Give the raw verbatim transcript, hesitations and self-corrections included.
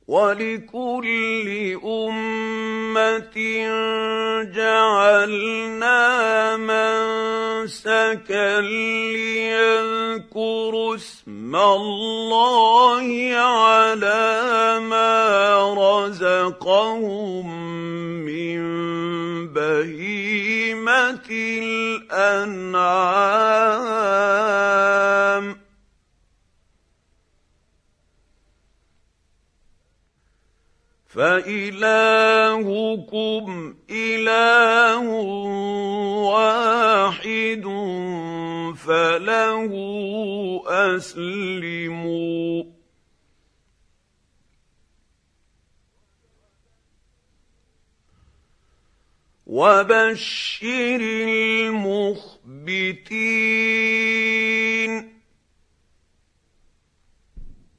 وَلِكُلِّ أُمَّةٍ جَعَلْنَا مَنسَكًا لِّيَذْكُرُوا اسْمَ اللَّهِ عَلَىٰ مَا رَزَقَهُم مِّن بَهِيمَةِ الْأَنْعَامِ ۗ فَإِلَٰهُكُمْ إِلَٰهٌ وَاحِدٌ فَلَهُ أَسْلِمُوا ۗ وَبَشِّرِ الْمُخْبِتِينَ